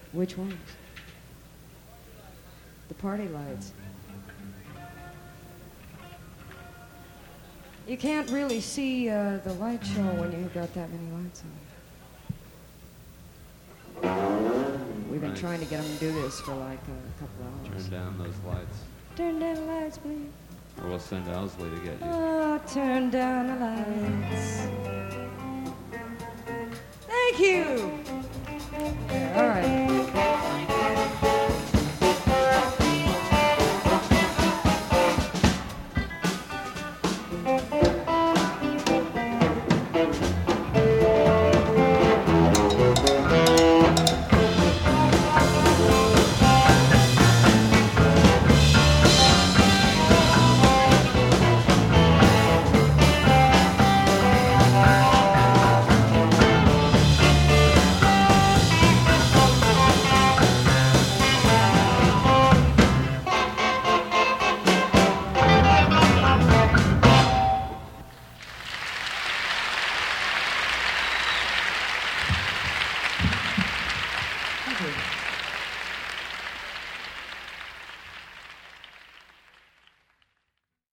Which ones? The party lights. You can't really see the light show when you've got that many lights on. We've been trying to get them to do this for like a couple hours. Turn down those lights. Turn down the lights, please. Or we'll send Owsley to get you. Oh, turn down the lights. Thank you. Yeah, all right. Thank you.